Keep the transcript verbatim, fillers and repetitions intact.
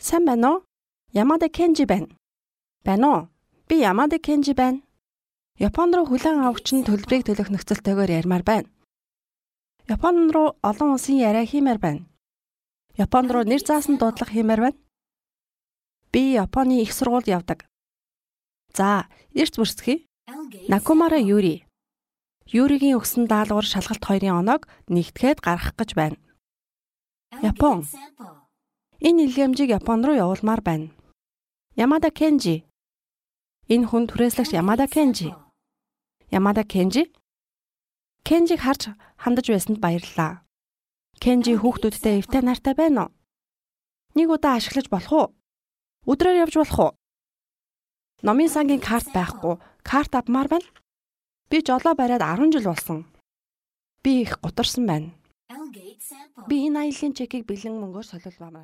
Сайн байна уу? Ямада Кенжи байна. Байна уу? Би Ямада Кенжи байна. Японд руу хүлээн авагч нь төлбөрийг төлөх нөхцөлтэйгээр ярмаар байна. Японд руу олон улсын яриа хиймээр байна. Японд руу нэр заасан дуудлага хиймээр байна. Би Японы их сургуульд явдаг. За, эрт бүрсгий. Накумара Юри. Юригийн өгсөн даалгавар шалгалт хоёрын оноог нэгтгэхэд гаргах гэж байна. Япон. Энэ илгээмжийг Японд руу явуулмаар байна. Ямада Кенжи. Энэ хүн түрээслэгч Ямада Кенжи. Ямада Кенжи. Кенжиг харж хандаж байсанд баярлалаа. Кенжи хүүхдүүдтэй эвтэй нартай байна уу? Нэг удаа ашиглаж болох уу? Өдрөөр явж болох уу? Номын сангийн карт байхгүй. Карт авмаар байна. Би жолоо бариад арван жил болсон. Би их гутарсан байна. Би энэ аяллаа чекийг бэлэн мөнгөөр солиулмаар.